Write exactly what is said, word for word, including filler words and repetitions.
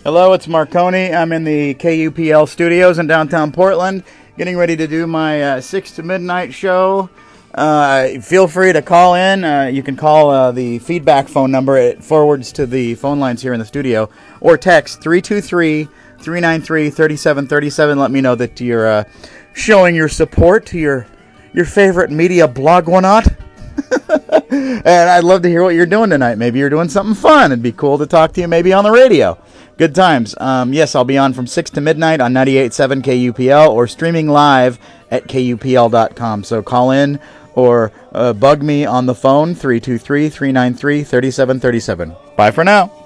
Hello, it's Marconi. I'm in the K U P L studios in downtown Portland, getting ready to do my uh, six to midnight show. Uh, feel free to call in. Uh, you can call uh, the feedback phone number. It forwards to the phone lines here in the studio, or text three two three, three nine three, three seven three seven. Let me know that you're uh, showing your support to your your favorite media blog or not. And I'd love to hear what you're doing tonight. Maybe you're doing something fun. It'd be cool to talk to you maybe on the radio. Good times. Um, yes, I'll be on from six to midnight on ninety-eight point seven K U P L or streaming live at K U P L dot com. So call in or uh, bug me on the phone, three two three, three nine three, three seven three seven. Bye for now.